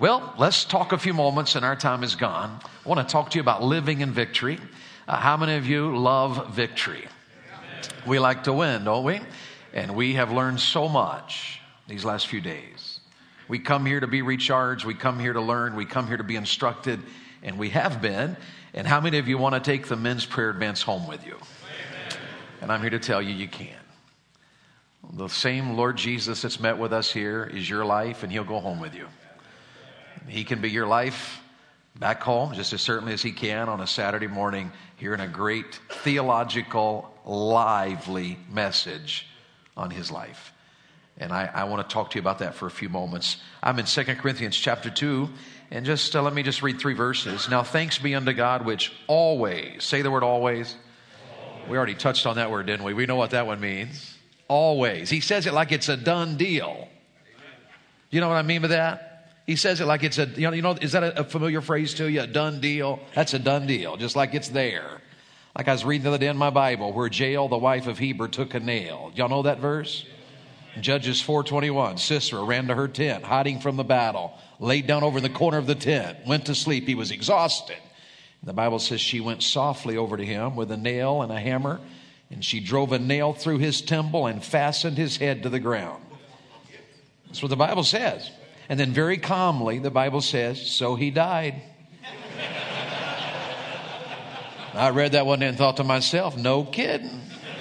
Well, let's talk a few moments, and our time is gone. I want to talk to you about living in victory. How many of you love victory? We like to win, don't we? And we have learned so much these last few days. We come here to be recharged. We come here to learn. We come here to be instructed, and we have been. And how many of you want to take the men's prayer advance home with you? And I'm here to tell you, you can. The same Lord Jesus that's met with us here is your life, and he'll go home with you. He can be your life back home just as certainly as he can on a Saturday morning hearing a great theological, lively message on his life. And I want to talk to you about that for a few moments. I'm in 2 Corinthians chapter 2, and just let me just read 3 verses. Now thanks be unto God which always, say the word always. We already touched on that word, didn't we? We know what that one means. Always. He says it like it's a done deal. You know what I mean by that? He says it like it's a, you know, is that a familiar phrase to you? A done deal? That's a done deal, just like it's there. Like I was reading the other day in my Bible, where Jael, the wife of Heber, took a nail. Y'all know that verse? Judges 4:21, Sisera ran to her tent, hiding from the battle, laid down over in the corner of the tent, went to sleep. He was exhausted. And the Bible says she went softly over to him with a nail and a hammer, and she drove a nail through his temple and fastened his head to the ground. That's what the Bible says. And then very calmly, the Bible says, so he died. I read that one day and thought to myself, no kidding.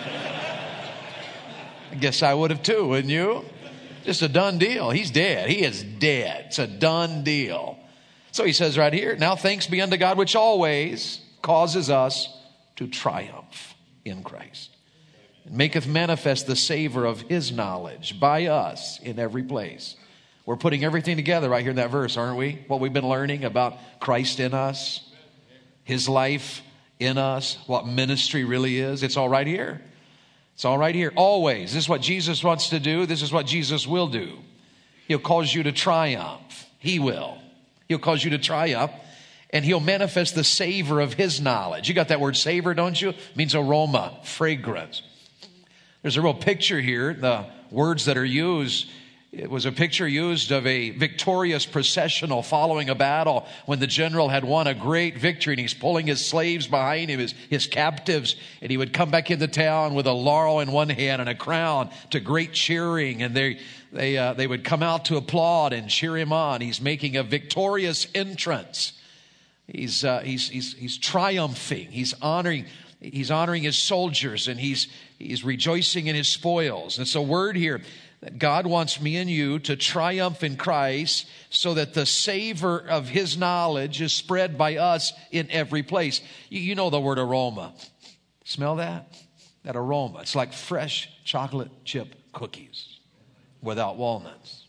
I guess I would have too, wouldn't you? Just a done deal. He's dead. He is dead. It's a done deal. So he says right here, now thanks be unto God, which always causes us to triumph in Christ. And maketh manifest the savor of his knowledge by us in every place. We're putting everything together right here in that verse, aren't we? What we've been learning about Christ in us, his life in us, what ministry really is. It's all right here. It's all right here. Always. This is what Jesus wants to do. This is what Jesus will do. He'll cause you to triumph. He will. He'll cause you to triumph, and he'll manifest the savor of his knowledge. You got that word savor, don't you? It means aroma, fragrance. There's a real picture here. The words that are used, it was a picture used of a victorious processional following a battle when the general had won a great victory, and he's pulling his slaves behind him, his captives, and he would come back into town with a laurel in one hand and a crown to great cheering, and they would come out to applaud and cheer him on. He's making a victorious entrance. He's triumphing. He's honoring his soldiers, and he's rejoicing in his spoils. And it's a word here that God wants me and you to triumph in Christ so that the savor of his knowledge is spread by us in every place. You know the word aroma. Smell that? That aroma. It's like fresh chocolate chip cookies without walnuts.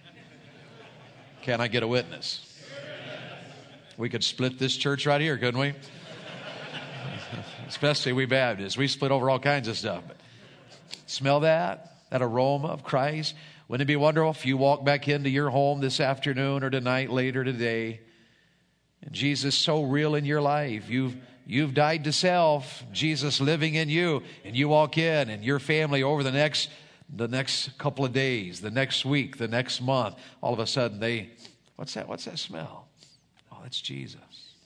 Can I get a witness? We could split this church right here, couldn't we? Especially we Baptists. We split over all kinds of stuff. But smell that? That aroma of Christ. Wouldn't it be wonderful if you walk back into your home this afternoon or tonight, later today, and Jesus so real in your life. You've died to self. Jesus living in you, and you walk in, and your family over the next couple of days, the next week, the next month, all of a sudden what's that smell? Oh, that's Jesus.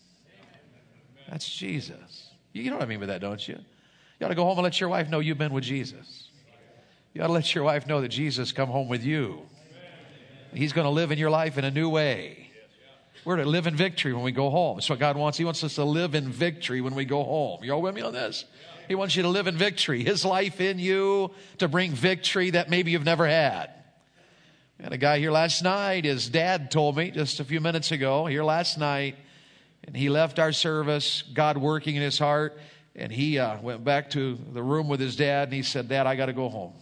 That's Jesus. You know what I mean by that, don't you? You ought to go home and let your wife know you've been with Jesus. You ought to let your wife know that Jesus come home with you. He's going to live in your life in a new way. We're to live in victory when we go home. That's what God wants. He wants us to live in victory when we go home. You all with me on this? He wants you to live in victory. His life in you to bring victory that maybe you've never had. We had a guy here last night. His dad told me just a few minutes ago, here last night, and he left our service, God working in his heart, and he went back to the room with his dad, and he said, Dad, I got to go home.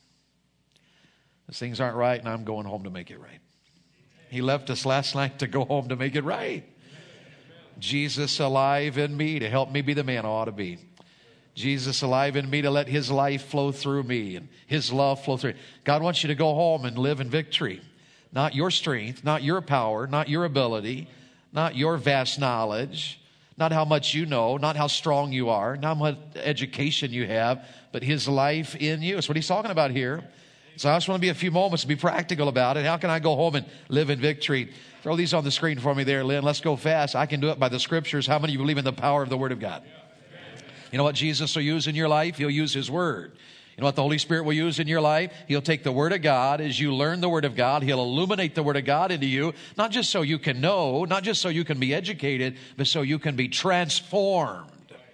Things aren't right, and I'm going home to make it right. He left us last night to go home to make it right. Jesus alive in me to help me be the man I ought to be. Jesus alive in me to let his life flow through me and his love flow through. God wants you to go home and live in victory. Not your strength, not your power, not your ability, not your vast knowledge, not how much you know, not how strong you are, not how much education you have, but his life in you. That's what he's talking about here. So I just want to be a few moments to be practical about it. How can I go home and live in victory? Throw these on the screen for me there, Lynn. Let's go fast. I can do it by the Scriptures. How many of you believe in the power of the Word of God? You know what Jesus will use in your life? He'll use His Word. You know what the Holy Spirit will use in your life? He'll take the Word of God. As you learn the Word of God, He'll illuminate the Word of God into you, not just so you can know, not just so you can be educated, but so you can be transformed.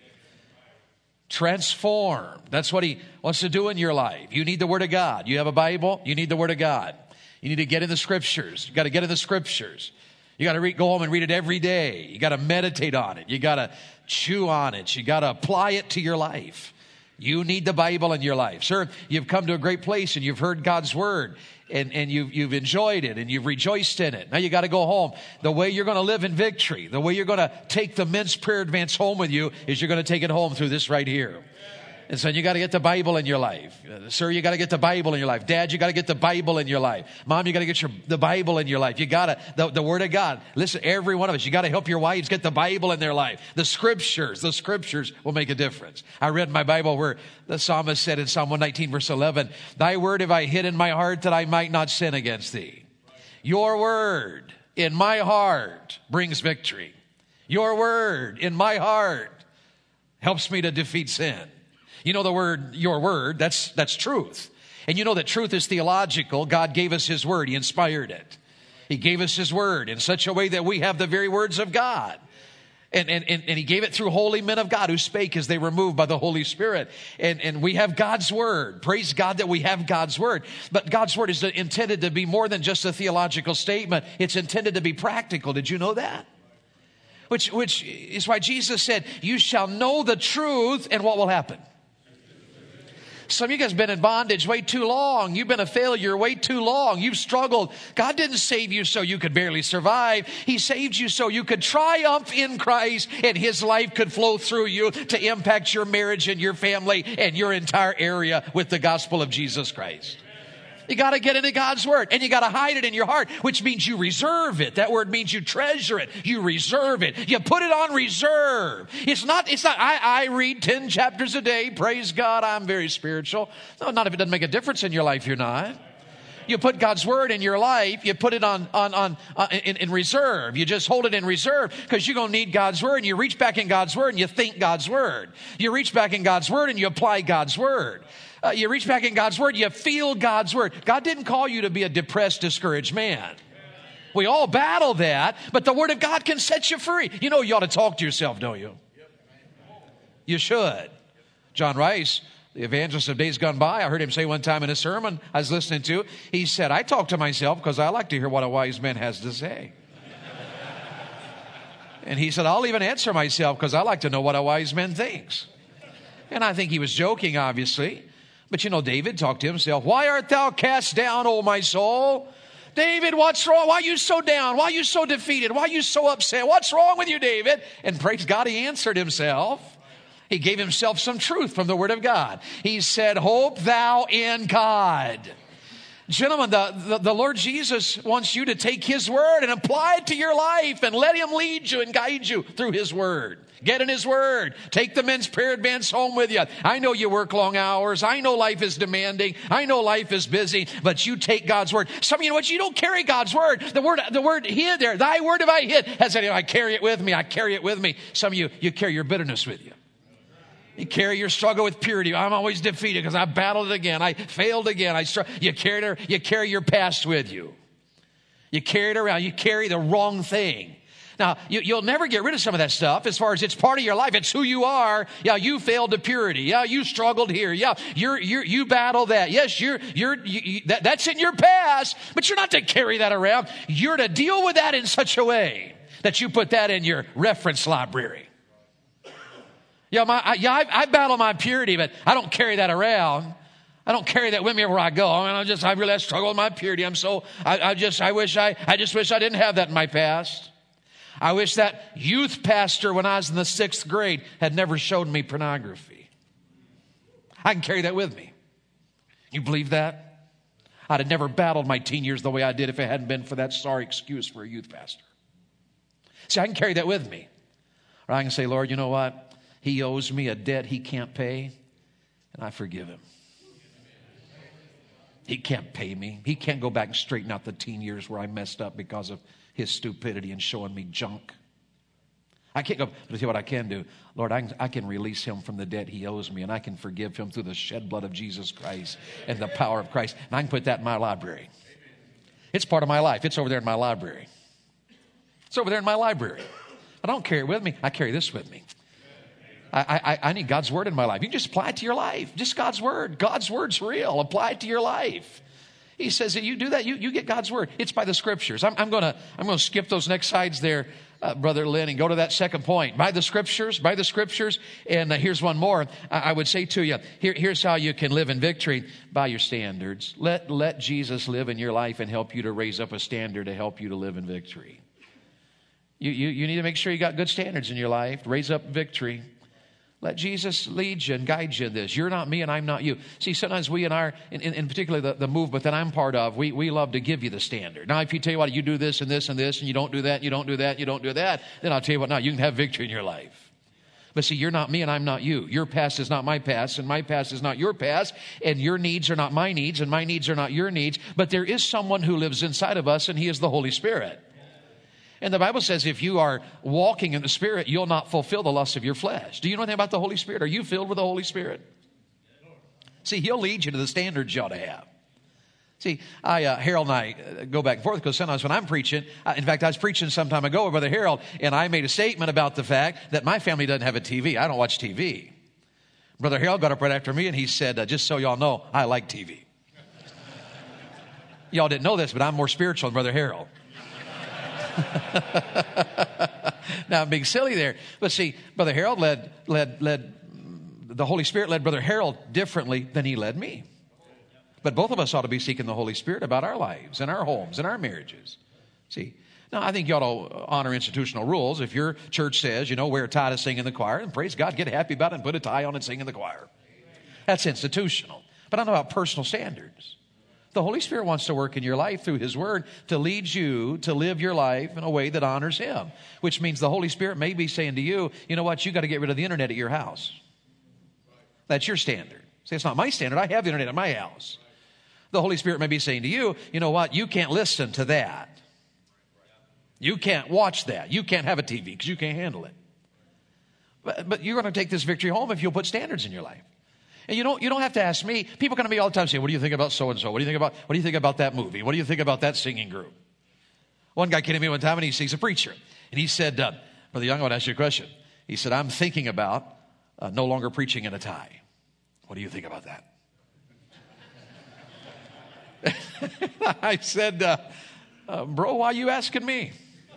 Transformed. That's what He wants to do in your life. You need the Word of God. You have a Bible, you need the Word of God. You need to get in the Scriptures. You got to get in the Scriptures. You got to go home and read it every day. You got to meditate on it. You got to chew on it. You got to apply it to your life. You need the Bible in your life. Sir, you've come to a great place and you've heard God's Word and you've enjoyed it and you've rejoiced in it. Now you got to go home. The way you're going to live in victory, the way you're going to take the men's prayer advance home with you is you're going to take it home through this right here. And so you got to get the Bible in your life. Sir, you got to get the Bible in your life. Dad, you got to get the Bible in your life. Mom, you got to get the Bible in your life. You got to, the Word of God. Listen, every one of us, you got to help your wives get the Bible in their life. The Scriptures will make a difference. I read my Bible where the psalmist said in Psalm 119 verse 11, Thy word have I hid in my heart that I might not sin against Thee. Your word in my heart brings victory. Your word in my heart helps me to defeat sin. You know the word, your word, that's truth. And you know that truth is theological. God gave us His word. He inspired it. He gave us His word in such a way that we have the very words of God. And He gave it through holy men of God who spake as they were moved by the Holy Spirit. And we have God's word. Praise God that we have God's word. But God's word is intended to be more than just a theological statement. It's intended to be practical. Did you know that? Which is why Jesus said, you shall know the truth, and what will happen? Some of you guys have been in bondage way too long. You've been a failure way too long. You've struggled. God didn't save you so you could barely survive. He saved you so you could triumph in Christ and His life could flow through you to impact your marriage and your family and your entire area with the gospel of Jesus Christ. You got to get into God's word and you got to hide it in your heart, which means you reserve it. That word means you treasure it. You reserve it. You put it on reserve. It's not, I read 10 chapters a day. Praise God. I'm very spiritual. No, not if it doesn't make a difference in your life. You're not. You put God's word in your life. You put it in reserve. You just hold it in reserve because you're going to need God's word. And you reach back in God's word and you think God's word. You reach back in God's word and you apply God's word. You reach back in God's word, you feel God's word. God didn't call you to be a depressed, discouraged man. We all battle that, but the word of God can set you free. You know you ought to talk to yourself, don't you? You should. John Rice, the evangelist of days gone by, I heard him say one time in a sermon I was listening to, he said, I talk to myself because I like to hear what a wise man has to say. And he said, I'll even answer myself because I like to know what a wise man thinks. And I think he was joking, obviously. But you know, David talked to himself. Why art thou cast down, O my soul? David, what's wrong? Why are you so down? Why are you so defeated? Why are you so upset? What's wrong with you, David? And praise God, he answered himself. He gave himself some truth from the Word of God. He said, hope thou in God. Gentlemen, the Lord Jesus wants you to take His Word and apply it to your life and let Him lead you and guide you through His Word. Get in His Word. Take the men's prayer advance home with you. I know you work long hours. I know life is demanding. I know life is busy, but you take God's Word. Some of you know what? You don't carry God's Word. The word hid there. Thy word have I hid. I carry it with me. I carry it with me. Some of you carry your bitterness with you. You carry your struggle with purity. I'm always defeated because I battled it again. I failed again. You carry your past with you. You carry it around. You carry the wrong thing. Now, you'll never get rid of some of that stuff as far as it's part of your life. It's who you are. Yeah, you failed to purity. Yeah, you struggled here. Yeah, you battle that. Yes, that's in your past, but you're not to carry that around. You're to deal with that in such a way that you put that in your reference library. I battle my purity, but I don't carry that around. I don't carry that with me wherever I go. I really struggle with my purity. I just wish I didn't have that in my past. I wish that youth pastor when I was in the 6th grade had never showed me pornography. I can carry that with me. You believe that? I'd have never battled my teen years the way I did if it hadn't been for that sorry excuse for a youth pastor. See, I can carry that with me. Or I can say, Lord, you know what? He owes me a debt he can't pay, and I forgive him. He can't pay me. He can't go back and straighten out the teen years where I messed up because of his stupidity and showing me junk. I can't go, but I'll tell you what I can do. Lord, I can release him from the debt he owes me, and I can forgive him through the shed blood of Jesus Christ and the power of Christ. And I can put that in my library. It's part of my life. It's over there in my library. It's over there in my library. I don't carry it with me. I carry this with me. I need God's word in my life. You can just apply it to your life. Just God's word. God's word's real. Apply it to your life. He says that you do that, you get God's word. It's by the scriptures. I'm going to skip those next sides there, Brother Lynn, and go to that second point. By the scriptures. And here's one more. I would say to you, here's how you can live in victory: by your standards. Let Jesus live in your life and help you to raise up a standard to help you to live in victory. You need to make sure you got good standards in your life. Raise up victory. Let Jesus lead you and guide you in this. You're not me and I'm not you. See, sometimes we in particular the movement that I'm part of, we love to give you the standard. Now, if you tell you what, you do this and this and this, and you don't do that, you don't do that, you don't do that, then I'll tell you what, now you can have victory in your life. But see, you're not me and I'm not you. Your past is not my past, and my past is not your past, and your needs are not my needs, and my needs are not your needs. But there is someone who lives inside of us, and he is the Holy Spirit. And the Bible says if you are walking in the Spirit, you'll not fulfill the lusts of your flesh. Do you know anything about the Holy Spirit? Are you filled with the Holy Spirit? See, he'll lead you to the standards you ought to have. See, Harold and I go back and forth because sometimes when I'm preaching, in fact, I was preaching some time ago with Brother Harold, and I made a statement about the fact that my family doesn't have a TV. I don't watch TV. Brother Harold got up right after me, and he said, just so y'all know, I like TV. Y'all didn't know this, but I'm more spiritual than Brother Harold. Now, I'm being silly there. But see, Brother Harold led the Holy Spirit led Brother Harold differently than he led me. But both of us ought to be seeking the Holy Spirit about our lives and our homes and our marriages. See, now I think you ought to honor institutional rules. If your church says, wear a tie to sing in the choir, then praise God, get happy about it and put a tie on and sing in the choir. That's institutional. But I don't know about personal standards. The Holy Spirit wants to work in your life through his word to lead you to live your life in a way that honors him, which means the Holy Spirit may be saying to you, you know what, you got to get rid of the internet at your house. That's your standard. See, it's not my standard. I have the internet at my house. The Holy Spirit may be saying to you, you know what, you can't listen to that. You can't watch that. You can't have a TV because you can't handle it. But you're going to take this victory home if you'll put standards in your life. And you don't have to ask me. People come to me all the time and say, what do you think about so-and-so? What do you think about that movie? What do you think about that singing group? One guy came to me one time and he's a preacher. And he said, Brother Young, I want to ask you a question. He said, I'm thinking about no longer preaching in a tie. What do you think about that? I said, bro, why are you asking me?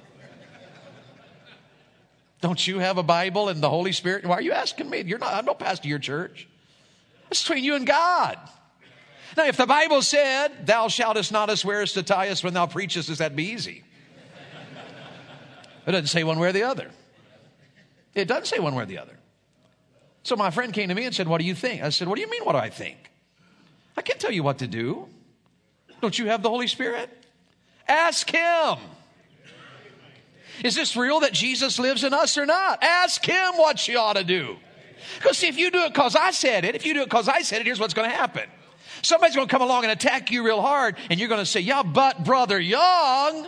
Don't you have a Bible and the Holy Spirit? Why are you asking me? I'm no pastor of your church. It's between you and God. Now, if the Bible said, thou shalt not swearest to tie us when thou preachest, that'd be easy. It doesn't say one way or the other. It doesn't say one way or the other. So my friend came to me and said, what do you think? I said, what do you mean, what do I think? I can't tell you what to do. Don't you have the Holy Spirit? Ask him. Is this real that Jesus lives in us or not? Ask him what you ought to do. Because see, if you do it because I said it, here's what's going to happen. Somebody's going to come along and attack you real hard, and you're going to say, yeah, but Brother Young.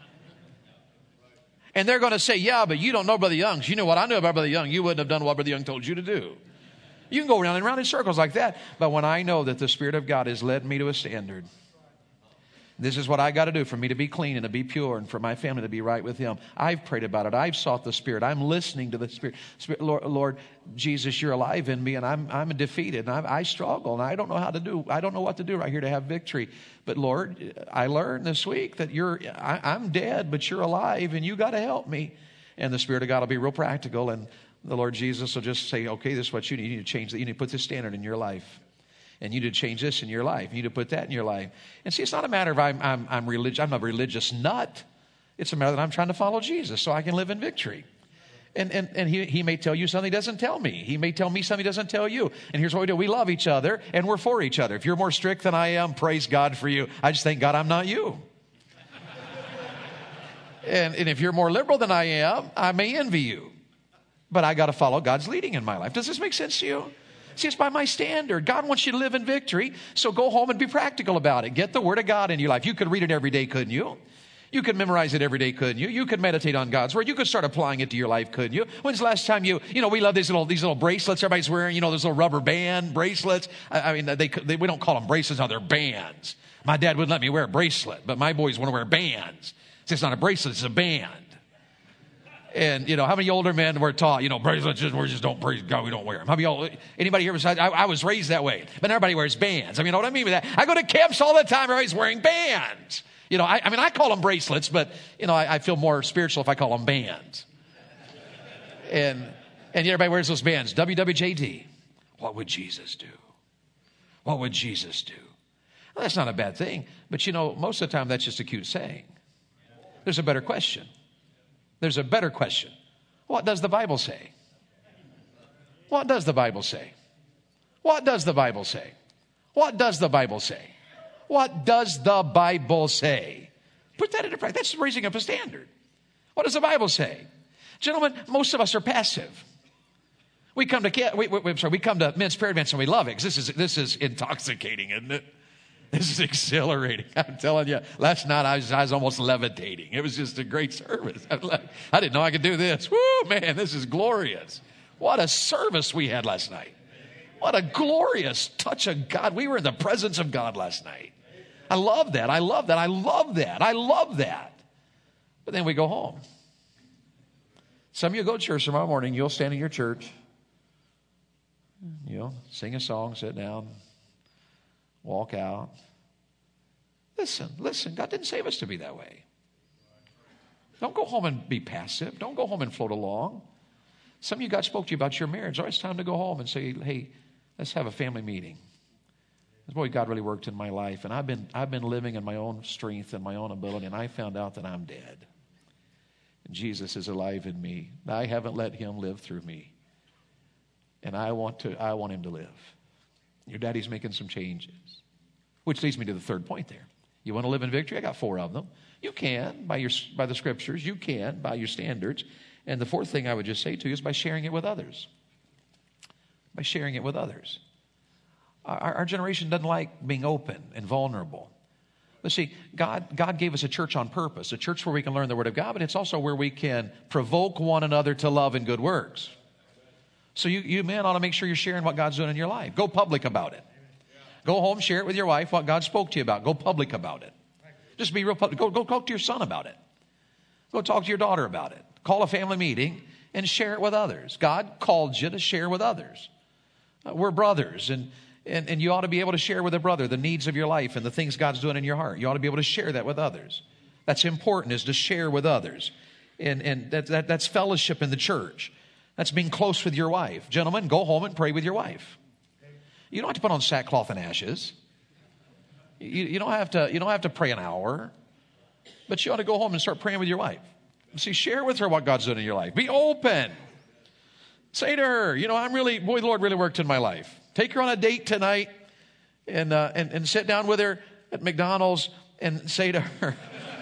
And they're going to say, yeah, but you don't know Brother Young. You know what I know about Brother Young. You wouldn't have done what Brother Young told you to do. You can go around and around in circles like that. But when I know that the Spirit of God has led me to a standard, this is what I got to do for me to be clean and to be pure and for my family to be right with him. I've prayed about it. I've sought the Spirit. I'm listening to the Spirit. Lord Jesus, you're alive in me, and I'm defeated, and I struggle, and I don't know what to do right here to have victory. But Lord, I learned this week that I'm dead, but you're alive, and you got to help me. And the Spirit of God will be real practical, and the Lord Jesus will just say, okay, this is what you need. You need to change that. You need to put this standard in your life. And you need to change this in your life. You need to put that in your life. And see, it's not a matter of I'm religious. I'm a religious nut. It's a matter that I'm trying to follow Jesus so I can live in victory. And he may tell you something he doesn't tell me. He may tell me something he doesn't tell you. And here's what we do. We love each other, and we're for each other. If you're more strict than I am, praise God for you. I just thank God I'm not you. And if you're more liberal than I am, I may envy you. But I got to follow God's leading in my life. Does this make sense to you? See, it's by my standard. God wants you to live in victory, so go home and be practical about it. Get the Word of God in your life. You could read it every day, couldn't you? You could memorize it every day, couldn't you? You could meditate on God's Word. You could start applying it to your life, couldn't you? When's the last time we love these little bracelets everybody's wearing, those little rubber band bracelets. I mean, we don't call them bracelets now, they're bands. My dad wouldn't let me wear a bracelet, but my boys want to wear bands. It's not a bracelet, it's a band. And, how many older men were taught, bracelets, we just don't praise God, we don't wear them. How many anybody here besides, I was raised that way, but everybody wears bands. I mean, you know what I mean by that? I go to camps all the time, everybody's wearing bands. I call them bracelets, but, I feel more spiritual if I call them bands. And everybody wears those bands. WWJD. What would Jesus do? What would Jesus do? Well, that's not a bad thing, but, most of the time that's just a cute saying. There's a better question. There's a better question. What does the Bible say? What does the Bible say? What does the Bible say? What does the Bible say? What does the Bible say? Put that into practice. That's raising up a standard. What does the Bible say? Gentlemen, most of us are passive. We come to men's prayer events and we love it because this is intoxicating, isn't it? This is exhilarating. I'm telling you, last night I was almost levitating. It was just a great service. I didn't know I could do this. Woo, man, this is glorious. What a service we had last night. What a glorious touch of God. We were in the presence of God last night. I love that. I love that. I love that. I love that. But then we go home. Some of you go to church tomorrow morning. You'll stand in your church. Sing a song, sit down, walk out. Listen. God didn't save us to be that way. Don't go home and be passive. Don't go home and float along. Some of you, God spoke to you about your marriage. It's time to go home and say, hey, let's have a family meeting. Boy, God really worked in my life, and I've been living in my own strength and my own ability, and I found out that I'm dead. And Jesus is alive in me. I haven't let him live through me. And I want him to live. Your daddy's making some changes. Which leads me to the third point there. You want to live in victory? I got 4 of them. You can by the scriptures. You can by your standards. And the fourth thing I would just say to you is by sharing it with others. By sharing it with others. Our generation doesn't like being open and vulnerable. But see, God gave us a church on purpose, a church where we can learn the Word of God, but it's also where we can provoke one another to love and good works. So you men ought to make sure you're sharing what God's doing in your life. Go public about it. Go home, share it with your wife, what God spoke to you about. Go public about it. Just be real public. Go talk to your son about it. Go talk to your daughter about it. Call a family meeting and share it with others. God called you to share with others. We're brothers, and you ought to be able to share with a brother the needs of your life and the things God's doing in your heart. You ought to be able to share that with others. That's important, is to share with others. And that's fellowship in the church. That's being close with your wife. Gentlemen, go home and pray with your wife. You don't have to put on sackcloth and ashes. You don't have to pray an hour. But you ought to go home and start praying with your wife. See, share with her what God's doing in your life. Be open. Say to her, the Lord really worked in my life. Take her on a date tonight and sit down with her at McDonald's and say to her,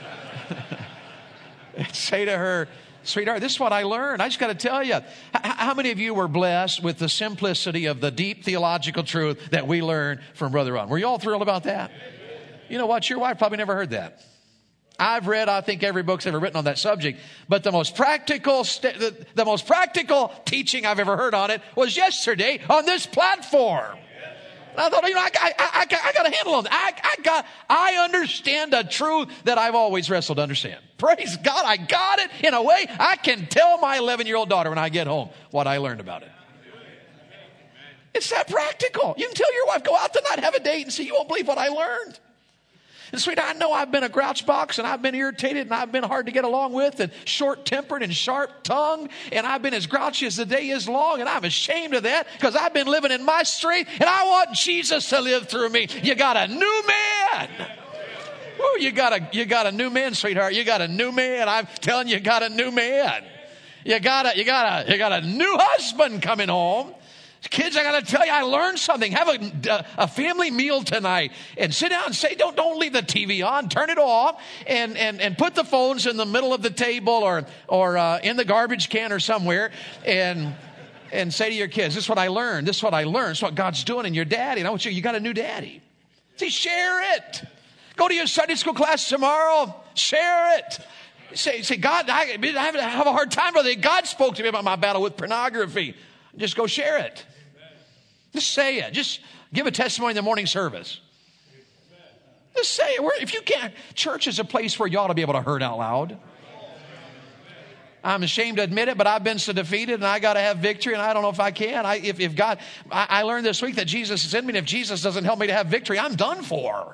sweetheart, this is what I learned. I just got to tell you, how many of you were blessed with the simplicity of the deep theological truth that we learned from Brother Ron? Were you all thrilled about that? You know what? Your wife probably never heard that. I've read, I think, every book's ever written on that subject. But the most practical teaching I've ever heard on it was yesterday on this platform. And I thought, I got a handle on that. I understand a truth that I've always wrestled to understand. Praise God, I got it in a way I can tell my 11-year-old daughter when I get home what I learned about it. It's that practical. You can tell your wife, go out tonight, have a date, and see, you won't believe what I learned. And sweetheart, I know I've been a grouch box, and I've been irritated, and I've been hard to get along with, and short-tempered and sharp-tongued, and I've been as grouchy as the day is long, and I'm ashamed of that because I've been living in my strength, and I want Jesus to live through me. You got a new man. Woo, you got a new man, sweetheart. You got a new man. I'm telling you, you got a new man. You got a new husband coming home. Kids, I got to tell you, I learned something. Have a family meal tonight and sit down and say, don't leave the TV on. Turn it off and put the phones in the middle of the table or in the garbage can or somewhere. And And say to your kids, this is what I learned. This is what I learned. This is what God's doing in your daddy. And I want you got a new daddy. See, share it. Go to your Sunday school class tomorrow. Share it. Say, God, I have a hard time with it. God spoke to me about my battle with pornography. Just go share it. Just say it. Just give a testimony in the morning service. Just say it. If you can't, church is a place where you ought to be able to hurt out loud. I'm ashamed to admit it, but I've been so defeated, and I got to have victory, and I don't know if I can. I learned this week that Jesus is in me, and if Jesus doesn't help me to have victory, I'm done for.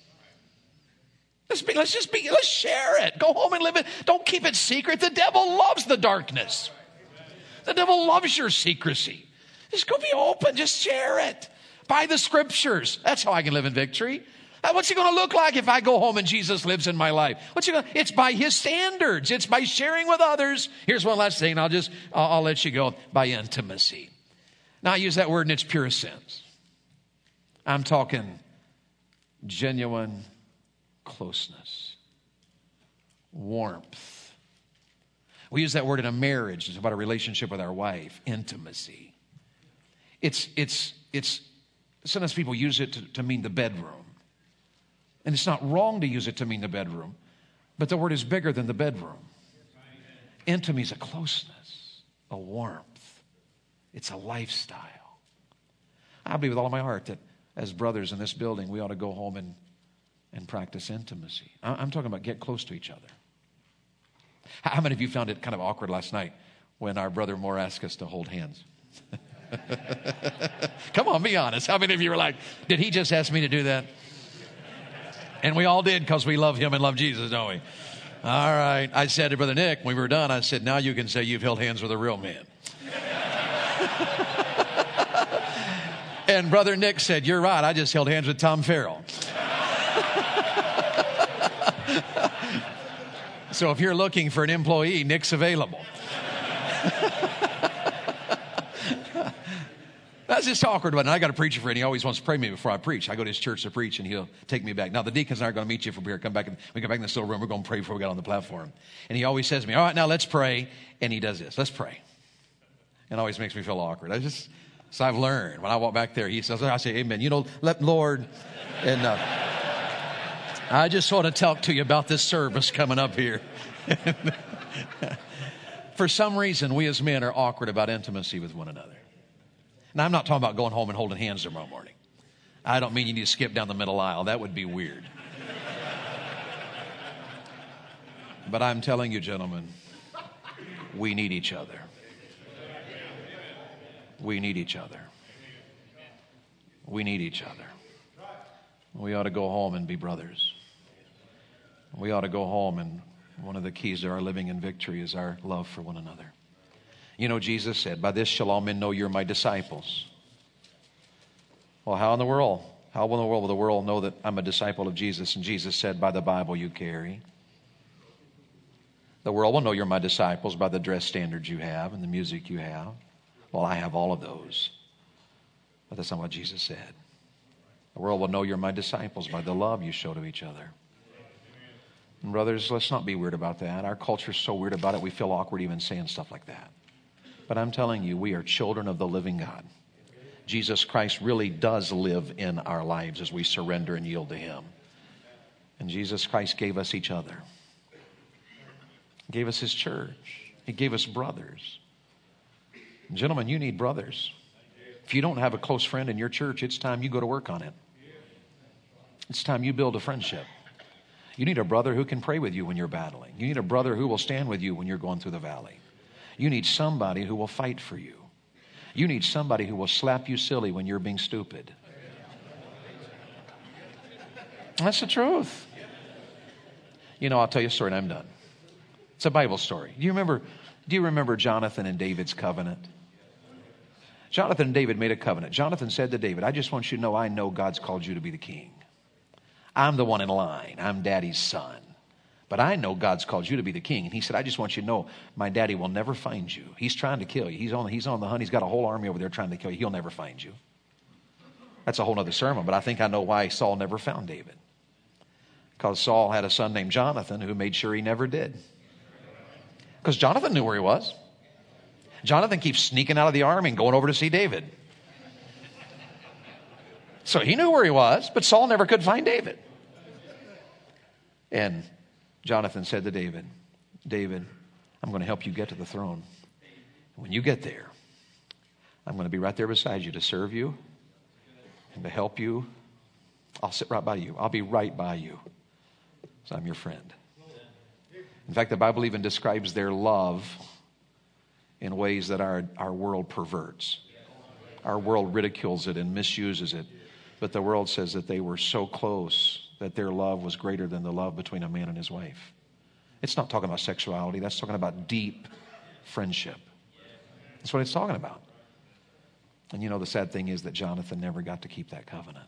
Let's share it. Go home and live it. Don't keep it secret. The devil loves the darkness. The devil loves your secrecy. Just go be open. Just share it. By the scriptures. That's how I can live in victory. What's it going to look like if I go home and Jesus lives in my life? It's by his standards. It's by sharing with others. Here's one last thing. I'll let you go. By intimacy. Now I use that word in its purest sense. I'm talking genuine closeness, warmth. We use that word in a marriage. It's about a relationship with our wife. Intimacy. It's sometimes people use it to mean the bedroom. And it's not wrong to use it to mean the bedroom, but the word is bigger than the bedroom. Intimacy is a closeness, a warmth. It's a lifestyle. I believe with all of my heart that as brothers in this building, we ought to go home and practice intimacy. I'm talking about get close to each other. How many of you found it kind of awkward last night when our brother Moore asked us to hold hands? Come on, be honest. How many of you were like, did he just ask me to do that? And we all did because we love him and love Jesus, don't we? All right. I said to Brother Nick, when we were done, I said, now you can say you've held hands with a real man. And Brother Nick said, you're right. I just held hands with Tom Farrell. So if you're looking for an employee, Nick's available. That's just awkward, wasn't it? I got a preacher friend. He always wants to pray me before I preach. I go to his church to preach, and he'll take me back. Now, the deacons aren't going to meet you from here. We come back in this little room. We're going to pray before we get on the platform. And he always says to me, all right, now let's pray. And he does this. Let's pray. And it always makes me feel awkward. So I've learned. When I walk back there, he says, I say, amen. Let Lord. And I just want to talk to you about this service coming up here. For some reason, we as men are awkward about intimacy with one another. Now, I'm not talking about going home and holding hands tomorrow morning. I don't mean you need to skip down the middle aisle. That would be weird. But I'm telling you, gentlemen, we need each other. We need each other. We need each other. We ought to go home and be brothers. We ought to go home, and one of the keys to our living in victory is our love for one another. You know, Jesus said, by this shall all men know you're my disciples. Well, how in the world will the world know that I'm a disciple of Jesus? And Jesus said, by the Bible you carry. The world will know you're my disciples by the dress standards you have and the music you have. Well, I have all of those. But that's not what Jesus said. The world will know you're my disciples by the love you show to each other. And brothers, let's not be weird about that. Our culture's so weird about it, we feel awkward even saying stuff like that. But I'm telling you, we are children of the living God. Jesus Christ really does live in our lives as we surrender and yield to him. And Jesus Christ gave us each other. He gave us his church. He gave us brothers. And gentlemen, you need brothers. If you don't have a close friend in your church, it's time you go to work on it. It's time you build a friendship. You need a brother who can pray with you when you're battling. You need a brother who will stand with you when you're going through the valley. You need somebody who will fight for you. You need somebody who will slap you silly when you're being stupid. That's the truth. You know, I'll tell you a story and I'm done. It's a Bible story. Do you remember Jonathan and David's covenant? Jonathan and David made a covenant. Jonathan said to David, I just want you to know I know God's called you to be the king. I'm the one in line. I'm daddy's son. But I know God's called you to be the king. And he said, I just want you to know my daddy will never find you. He's trying to kill you. He's on the hunt. He's got a whole army over there trying to kill you. He'll never find you. That's a whole other sermon, but I think I know why Saul never found David. Because Saul had a son named Jonathan who made sure he never did. Because Jonathan knew where he was. Jonathan keeps sneaking out of the army and going over to see David. So he knew where he was, but Saul never could find David. And Jonathan said to David, David, I'm going to help you get to the throne. When you get there, I'm going to be right there beside you to serve you and to help you. I'll sit right by you. I'll be right by you. So I'm your friend. In fact, the Bible even describes their love in ways that our world perverts. Our world ridicules it and misuses it. But the world says that they were so close that their love was greater than the love between a man and his wife. It's not talking about sexuality. That's talking about deep friendship. That's what it's talking about. And you know, the sad thing is that Jonathan never got to keep that covenant.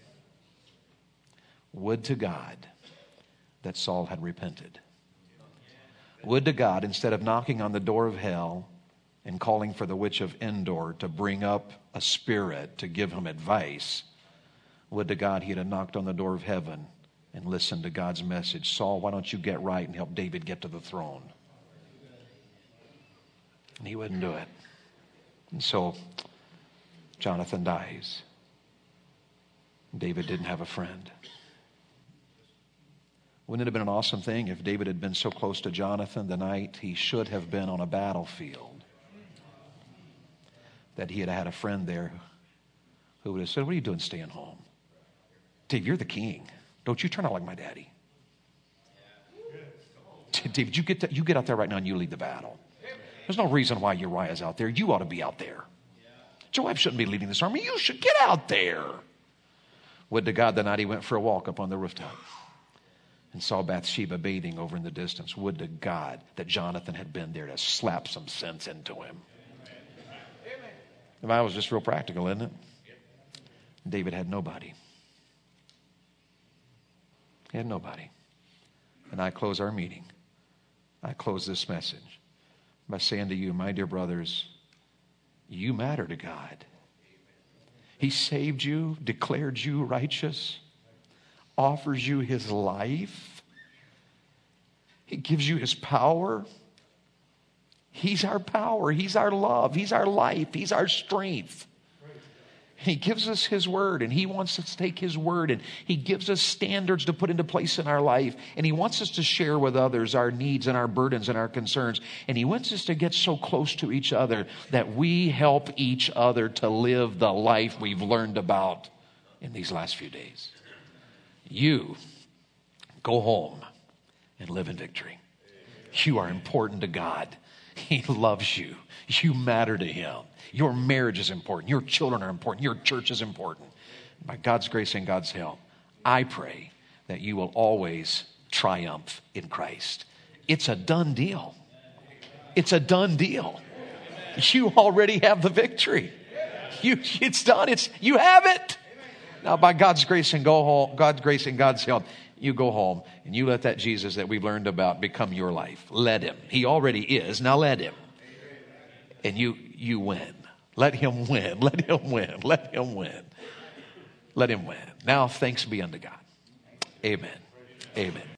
Would to God that Saul had repented. Would to God, instead of knocking on the door of hell and calling for the witch of Endor to bring up a spirit to give him advice, would to God he'd have knocked on the door of heaven and listened to God's message. Saul, why don't you get right and help David get to the throne? And he wouldn't do it. And so Jonathan dies. David didn't have a friend. Wouldn't it have been an awesome thing if David had been so close to Jonathan the night he should have been on a battlefield, that he had had a friend there who would have said, what are you doing staying home? Dave, you're the king. Don't you turn out like my daddy. David, you get out there right now and you lead the battle. There's no reason why Uriah's out there. You ought to be out there. Joab shouldn't be leading this army. You should get out there. Would to God the night he went for a walk up on the rooftop and saw Bathsheba bathing over in the distance. Would to God that Jonathan had been there to slap some sense into him. The Bible was just real practical, isn't it? David had nobody. He had nobody. And I close our meeting. I close this message by saying to you, my dear brothers, you matter to God. He saved you, declared you righteous, offers you his life. He gives you his power. He's our power. He's our love. He's our life. He's our strength. He gives us his word, and he wants us to take his word, and he gives us standards to put into place in our life, and he wants us to share with others our needs and our burdens and our concerns, and he wants us to get so close to each other that we help each other to live the life we've learned about in these last few days. You go home and live in victory. You are important to God. He loves you. You matter to him. Your marriage is important. Your children are important. Your church is important. By God's grace and God's help, I pray that you will always triumph in Christ. It's a done deal. It's a done deal. You already have the victory. It's done. You have it. Now, by God's grace and God's grace and God's help, you go home and you let that Jesus that we've learned about become your life. Let him. He already is. Now let him. And you win. Let him win. Let him win. Let him win. Let him win. Now thanks be unto God. Amen. Amen.